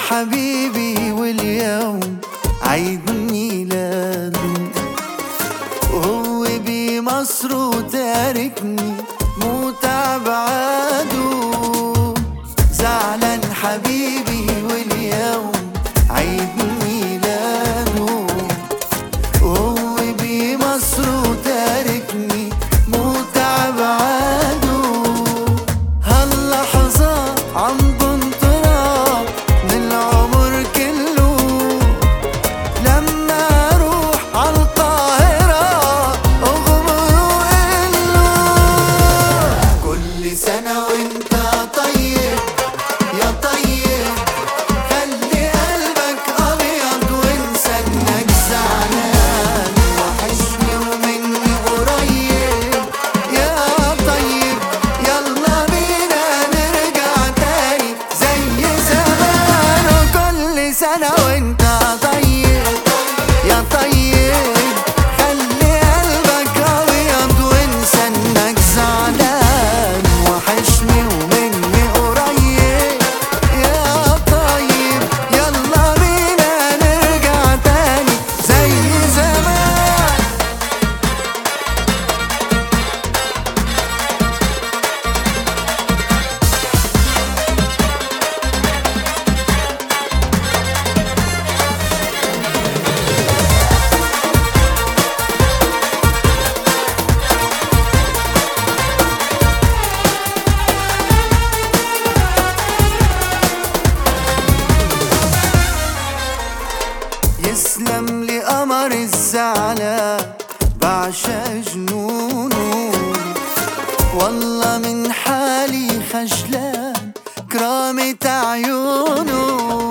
حبيبي واليوم عيد ميلاده، وهو بمصر وتاركني موت عبعاده. زعلان حبيبي واليوم عيد ميلاده، وهو بمصر وتاركني موت عبعاده. هاللحظات عم بنطرها من العمر كله، لما اروح عالقاهرة اغمر وقله كل سنة وانت طيب يا طيب، خلي قلبك ابيض وانسى انك زعلان. وحشني ومني قريب يا طيب، يلا بينا نرجع تاني زي زمان. وكل سنة وانت طيب يا طيب، خلي قلبك ابيض وانسى انك زعلان. وحشني ومني قريب يا طيب، يلا بينا نرجع تاني زي زمان. يسلم لي قمر الزعلان بعشق جنونه، والله من حالي خجلان كرامة عيونه.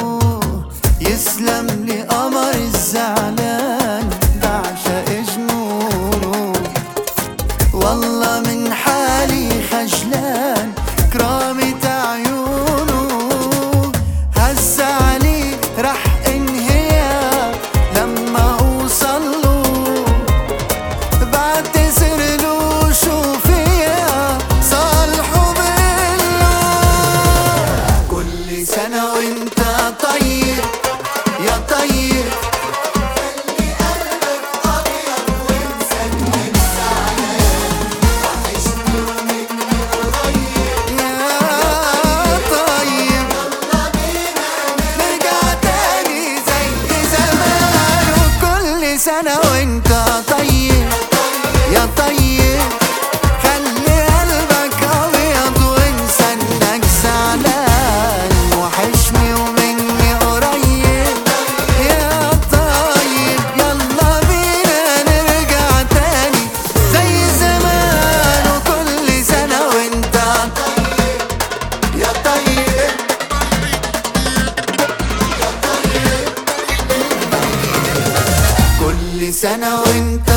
يسلم لي قمر الزعلان بعشق جنونه، والله من حالي خجلان كرامة عيونه. هسا عليك رح انهيها لما اوصله، بعتذر له شو فيها صالحه بقله كل سنة وانت طيب يا طيب، خلي قلبك ابيض وانسى انك زعلان. وحشني ومني قريب يا طيب، يلا بينا نرجع تاني زي زمان. وكل سنة وانت طيب يا طيب، خلي قلبك ابيض وانسى انك زعلان. وحشني ومني قريب يا طيب، يلا بينا نرجع تاني زي زمان. وكل سنة وانت طيب يا طيب، كل سنة وانت